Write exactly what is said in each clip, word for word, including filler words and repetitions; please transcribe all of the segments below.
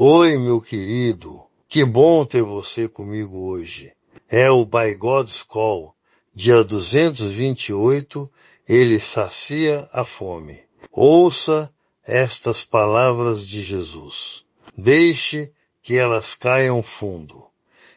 Oi, meu querido. Que bom ter você comigo hoje. É o By God's Call, dia duzentos e vinte e oito, ele sacia a fome. Ouça estas palavras de Jesus. Deixe que elas caiam fundo.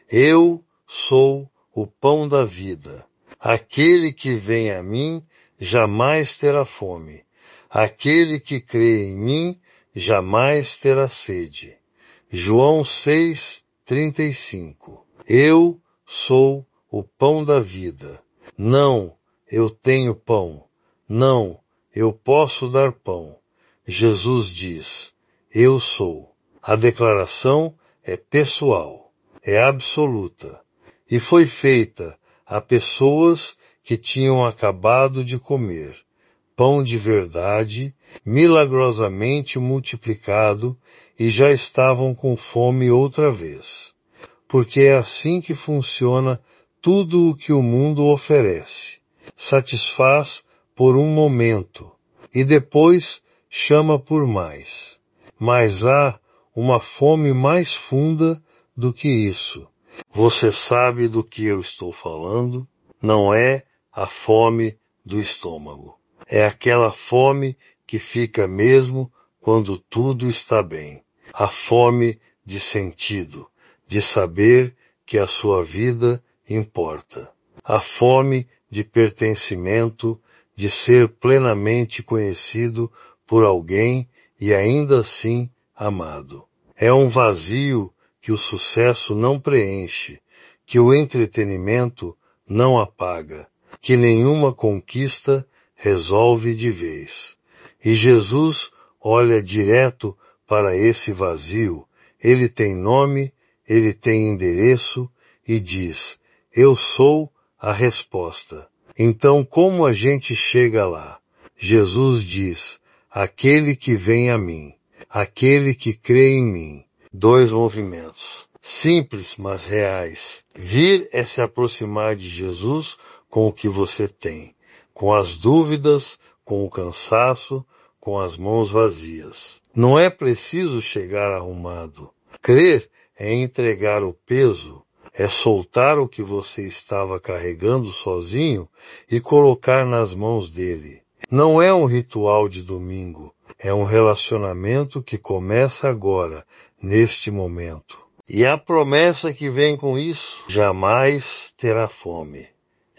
Eu sou o pão da vida. Aquele que vem a mim jamais terá fome. Aquele que crê em mim jamais terá sede. João seis, trinta e cinco. Eu sou o pão da vida. Não, eu tenho pão. Não, eu posso dar pão. Jesus diz, eu sou. A declaração é pessoal, é absoluta, e foi feita a pessoas que tinham acabado de comer pão de verdade, milagrosamente multiplicado, e já estavam com fome outra vez. Porque é assim que funciona tudo o que o mundo oferece. Satisfaz por um momento, e depois chama por mais. Mas há uma fome mais funda do que isso. Você sabe do que eu estou falando? Não é a fome do estômago. É aquela fome que fica mesmo quando tudo está bem. A fome de sentido, de saber que a sua vida importa. A fome de pertencimento, de ser plenamente conhecido por alguém e ainda assim amado. É um vazio que o sucesso não preenche, que o entretenimento não apaga, que nenhuma conquista resolve de vez. E Jesus olha direto para esse vazio. Ele tem nome, ele tem endereço e diz, eu sou a resposta. Então como a gente chega lá? Jesus diz, aquele que vem a mim, aquele que crê em mim. Dois movimentos, simples mas reais. Vir é se aproximar de Jesus com o que você tem, com as dúvidas, com o cansaço, com as mãos vazias. Não é preciso chegar arrumado. Crer é entregar o peso, é soltar o que você estava carregando sozinho e colocar nas mãos dele. Não é um ritual de domingo, é um relacionamento que começa agora, neste momento. E a promessa que vem com isso, jamais terá fome.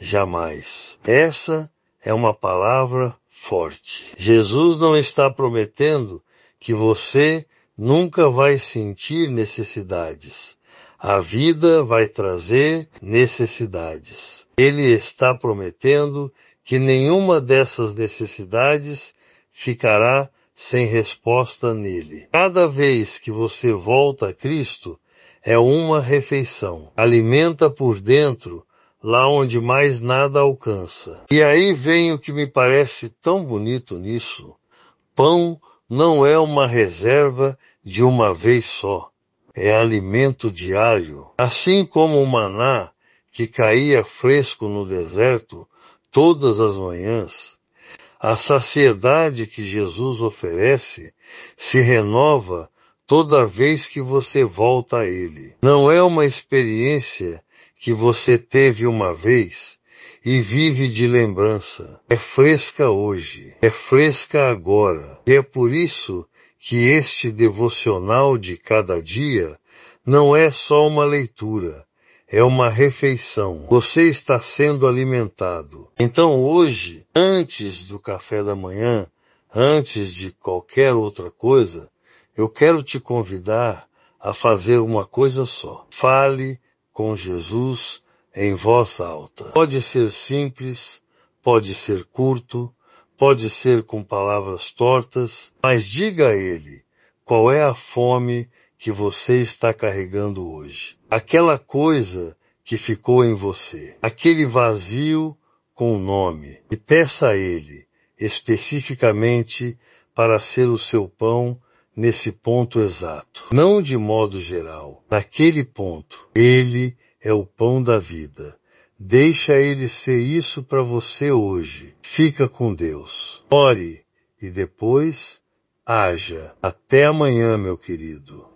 Jamais. Essa é uma palavra forte. Jesus não está prometendo que você nunca vai sentir necessidades. A vida vai trazer necessidades. Ele está prometendo que nenhuma dessas necessidades ficará sem resposta nele. Cada vez que você volta a Cristo, é uma refeição. Alimenta por dentro, lá onde mais nada alcança. E aí vem o que me parece tão bonito nisso. Pão não é uma reserva de uma vez só. É alimento diário. Assim como o maná que caía fresco no deserto todas as manhãs, a saciedade que Jesus oferece se renova toda vez que você volta a Ele. Não é uma experiência que você teve uma vez e vive de lembrança. É fresca hoje, é fresca agora. E é por isso que este devocional de cada dia não é só uma leitura, é uma refeição. Você está sendo alimentado. Então hoje, antes do café da manhã, antes de qualquer outra coisa, eu quero te convidar a fazer uma coisa só. Fale com Jesus em voz alta. Pode ser simples, pode ser curto, pode ser com palavras tortas, mas diga a Ele qual é a fome que você está carregando hoje. Aquela coisa que ficou em você. Aquele vazio com nome. E peça a Ele, especificamente, para ser o seu pão nesse ponto exato. Não de modo geral. Naquele ponto. Ele é o pão da vida. Deixa Ele ser isso para você hoje. Fica com Deus. Ore e depois haja. Até amanhã, meu querido.